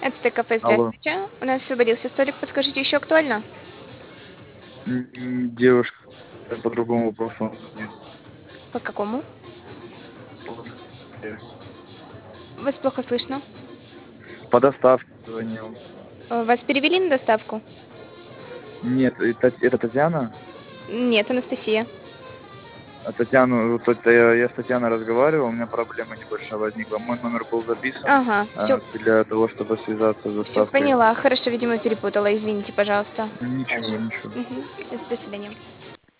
Это кафе, Алло. здравствуйте. У нас освободился столик, подскажите, еще актуально? Девушка, по другому вопросу звонит. По какому? По Вас плохо слышно. по доставке звонил. Вас перевели на доставку? Нет, это Татьяна? Нет, Анастасия. А Татьяну, вот это я с Татьяной разговаривал, у меня проблема небольшая возникла. Мой номер был записан Ага, все, для того, чтобы связаться с все доставкой. поняла. Хорошо, видимо, перепутала. Извините, пожалуйста. Ничего, Хорошо. ничего. Мгм. До свидания.